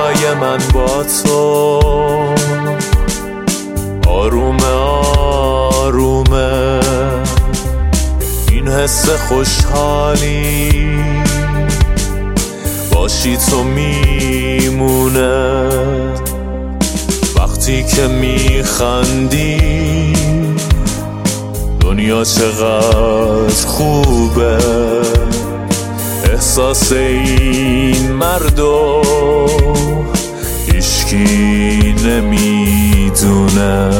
رویای من با تو آرومه آرومه، این حس خوشحالی باشی تو میمونه. وقتی که میخندی دنیا چقدر خوبه، احساس این مردو هیچکی نمیدونه.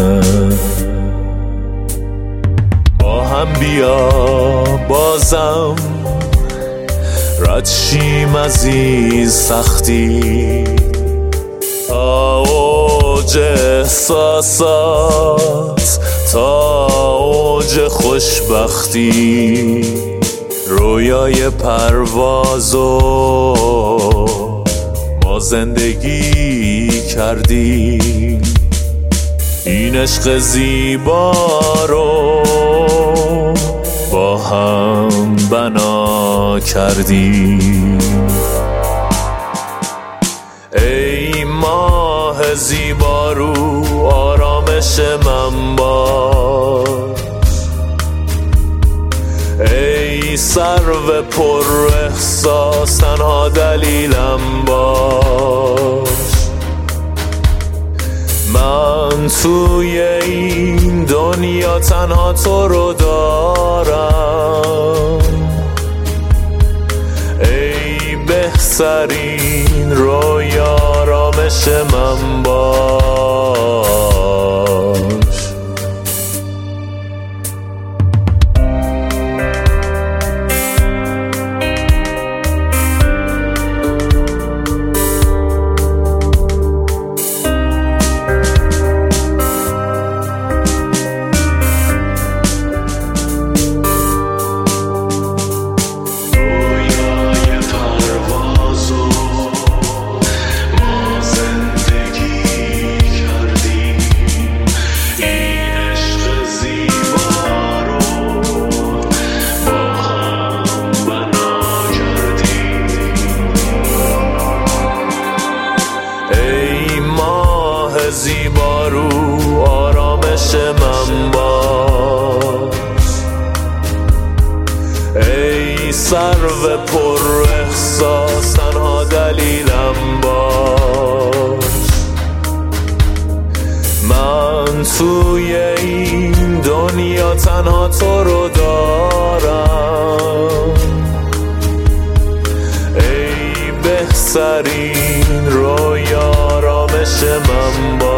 با هم بیا بازم رد شیم از این سختی، تا اوج احساسات، تا اوج خوشبختی. رویای پروازو ما زندگی کردیم، این عشق زیبا رو با هم بنا کردیم. ای ماه زیبا رو آرامش من باش، ای سرو پر احساس تنها دلیلم باش. من توی این دنیا تنها تو رو دارم، ای بهترین رویا آرامش من باش. زیبا رو آرامش من باش، ای سرو پر احساس تنها دلیلم باش. من توی این دنیا تنها تو رو دارم، ای بهترین رویا آرامش من باش.